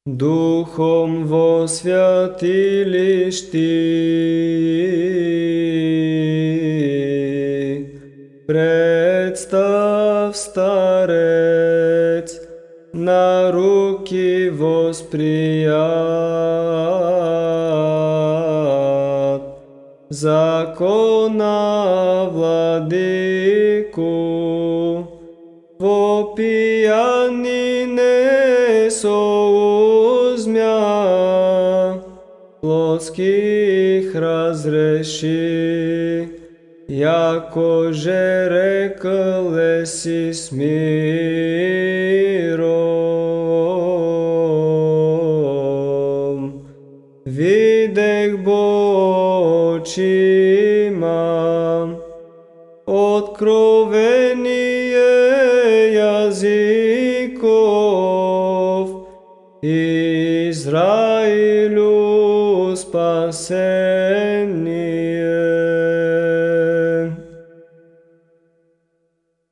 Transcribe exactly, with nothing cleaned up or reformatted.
Духом во святилищти представ старец, на руки восприят закона владыку, вопияни не соузмя, плотских разреши, яко же рекл еси с миром. Видех бо очима откровение языков, Израилю спасение.